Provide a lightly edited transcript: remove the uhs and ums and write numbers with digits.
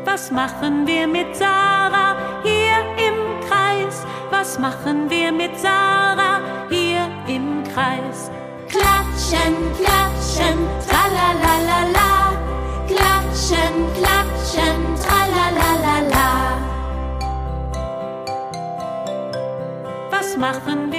Was machen wir mit Sarah hier im Kreis? Was machen wir mit Sarah hier im Kreis? Klatschen, klatschen, tralalalala. Klatschen, klatschen, tralalalala. Was machen